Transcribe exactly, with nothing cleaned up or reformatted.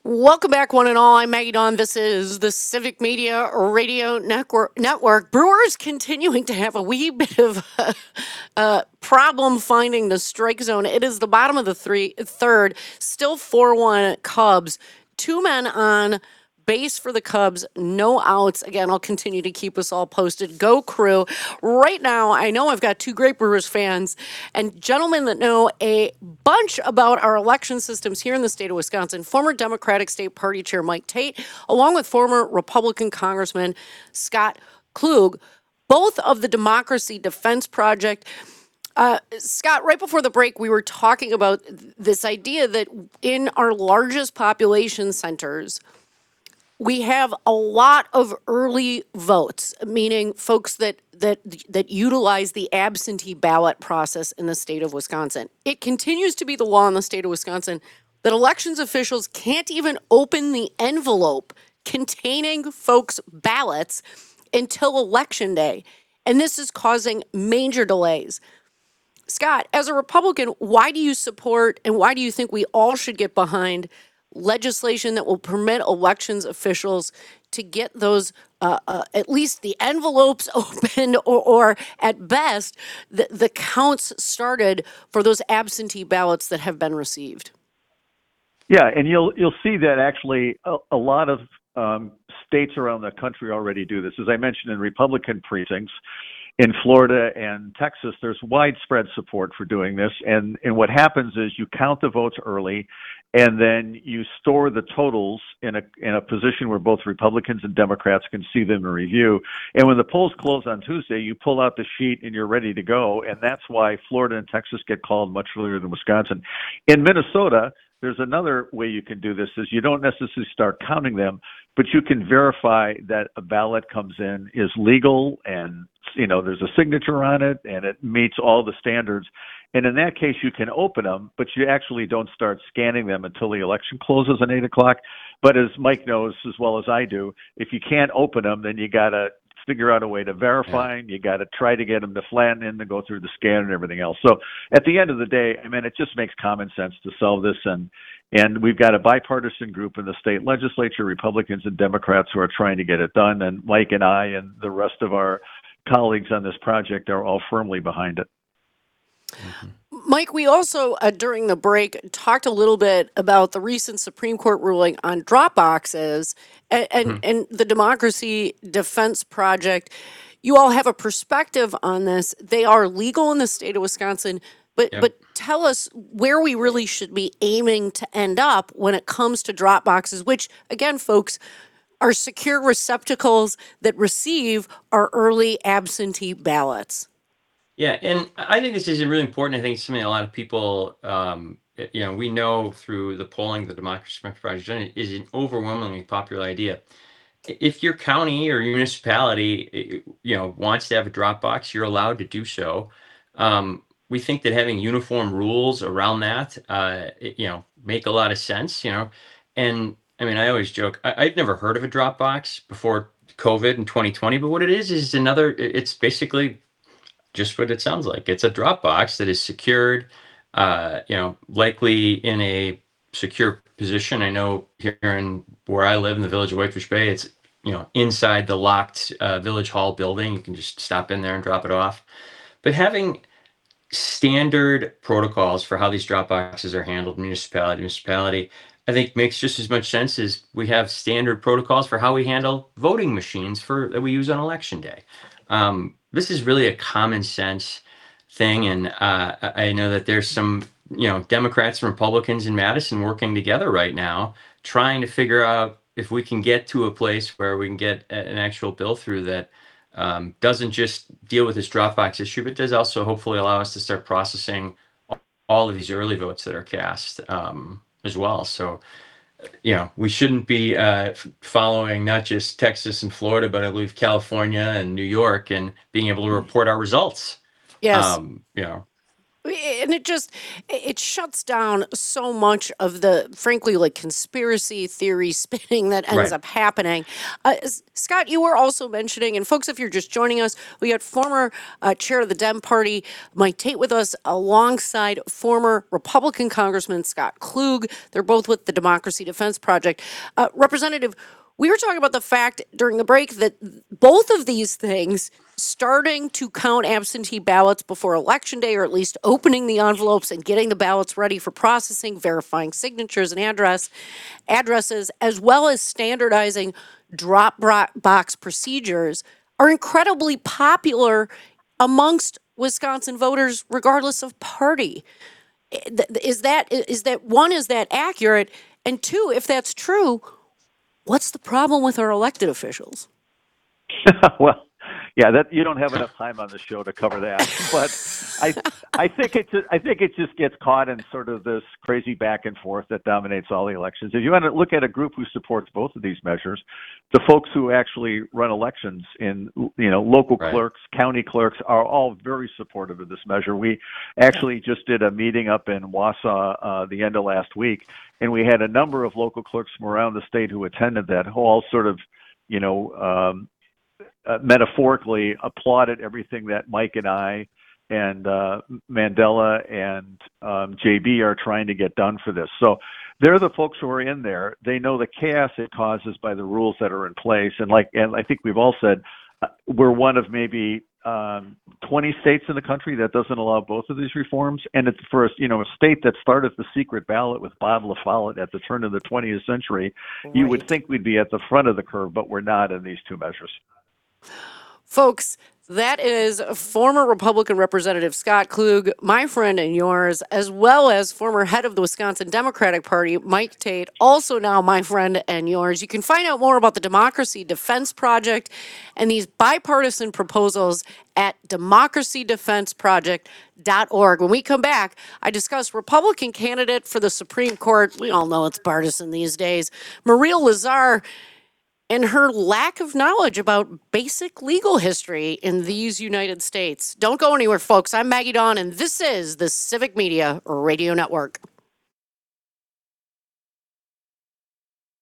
Welcome back, one and all. I'm Maggie Dawn. This is the Civic Media Radio Network. Network. Brewers continuing to have a wee bit of a, uh, problem finding the strike zone. It is the bottom of the three third, still four one Cubs. Two men on base for the Cubs, no outs. Again, I'll continue to keep us all posted. Go Crew. Right now, I know I've got two great Brewers fans and gentlemen that know a bunch about our election systems here in the state of Wisconsin. Former Democratic State Party Chair Mike Tate, along with former Republican Congressman Scott Klug, both of the Democracy Defense Project. Uh, Scott, right before the break, we were talking about th- this idea that in our largest population centers, we have a lot of early votes, meaning folks that that that utilize the absentee ballot process in the state of Wisconsin. It continues to be the law in the state of Wisconsin that elections officials can't even open the envelope containing folks' ballots until election day. And this is causing major delays. Scott, as a Republican, why do you support and why do you think we all should get behind legislation that will permit elections officials to get those, uh, uh, at least the envelopes opened, or, or at best, the, the counts started for those absentee ballots that have been received? Yeah, and you'll you'll see that actually a, a lot of um, states around the country already do this. As I mentioned, in Republican precincts in Florida and Texas, there's widespread support for doing this. And and what happens is you count the votes early, and then you store the totals in a in a position where both Republicans and Democrats can see them and review. And when the polls close on Tuesday, you pull out the sheet and you're ready to go. And that's why Florida and Texas get called much earlier than Wisconsin. In Minnesota, there's another way you can do this is you don't necessarily start counting them, but you can verify that a ballot comes in is legal and, you know, there's a signature on it and it meets all the standards. And in that case, you can open them, but you actually don't start scanning them until the election closes at eight o'clock. But as Mike knows as well as I do, if you can't open them, then you got to figure out a way to verify, and you got to try to get them to flatten in to go through the scan and everything else. So at the end of the day, I mean, it just makes common sense to solve this. And, and we've got a bipartisan group in the state legislature, Republicans and Democrats, who are trying to get it done. And Mike and I and the rest of our colleagues on this project are all firmly behind it. Mm-hmm. Mike, we also, uh, during the break, talked a little bit about the recent Supreme Court ruling on drop boxes and, and, mm-hmm. and the Democracy Defense Project. You all have a perspective on this. They are legal in the state of Wisconsin, but yep. but tell us where we really should be aiming to end up when it comes to drop boxes, which, again, folks, are secure receptacles that receive our early absentee ballots. Yeah, and I think this is really important. I think it's something a lot of people, um, you know, we know through the polling, the Democracy Defense Project is an overwhelmingly popular idea. If your county or municipality, you know, wants to have a drop box, you're allowed to do so. Um, we think that having uniform rules around that, uh, you know, make a lot of sense, you know. And I mean, I always joke, I, I've never heard of a drop box before COVID in twenty twenty, but what it is is another, it's basically just what it sounds like. It's a drop box that is secured, uh, you know, likely in a secure position. I know here in where I live in the village of Whitefish Bay, it's, you know, inside the locked uh, village hall building. You can just stop in there and drop it off. But having standard protocols for how these drop boxes are handled, municipality to municipality, I think makes just as much sense as we have standard protocols for how we handle voting machines for that we use on election day. Um, this is really a common sense thing. And uh, I know that there's some, you know, Democrats and Republicans in Madison working together right now, trying to figure out if we can get to a place where we can get an actual bill through that um, doesn't just deal with this Dropbox issue, but does also hopefully allow us to start processing all of these early votes that are cast um, as well. So, you know, we shouldn't be uh, following not just Texas and Florida, but I believe California and New York, and being able to report our results. Yes. Um, you know, And it just it shuts down so much of the frankly like conspiracy theory spinning that ends Right. up happening. Uh, S- Scott, you were also mentioning, and folks, if you're just joining us, we got former uh, chair of the Dem Party Mike Tate with us, alongside former Republican Congressman Scott Klug. They're both with the Democracy Defense Project. Uh, Representative, we were talking about the fact during the break that both of these things, starting to count absentee ballots before election day, or at least opening the envelopes and getting the ballots ready for processing, verifying signatures and address addresses, as well as standardizing drop bro- box procedures, are incredibly popular amongst Wisconsin voters, regardless of party. Th- Is that is that one? Is that accurate? And two, if that's true, what's the problem with our elected officials? Well, yeah, that you don't have enough time on the show to cover that, but I I think it ju- I think it just gets caught in sort of this crazy back and forth that dominates all the elections. If you want to look at a group who supports both of these measures, the folks who actually run elections in you know local Right. clerks, county clerks are all very supportive of this measure. We actually just did a meeting up in Wausau uh, the end of last week, and we had a number of local clerks from around the state who attended that, who all sort of you know. Um, uh, metaphorically applauded everything that Mike and I and uh, Mandela and um, J B are trying to get done for this. So they're the folks who are in there. They know the chaos it causes by the rules that are in place. And like, and I think we've all said, uh, we're one of maybe um, twenty states in the country that doesn't allow both of these reforms. And it's for you know a state that started the secret ballot with Bob La Follette at the turn of the twentieth century. You would Right. think we'd be at the front of the curve, but we're not in these two measures. Folks, that is former Republican Representative Scott Klug, my friend and yours, as well as former head of the Wisconsin Democratic Party, Mike Tate, also now my friend and yours. You can find out more about the Democracy Defense Project and these bipartisan proposals at democracy defense project dot org. When we come back, I discuss Republican candidate for the Supreme Court. We all know it's partisan these days, Maria Lazar, and her lack of knowledge about basic legal history in these United States. Don't go anywhere, folks. I'm Maggie Dawn, and this is the Civic Media Radio Network.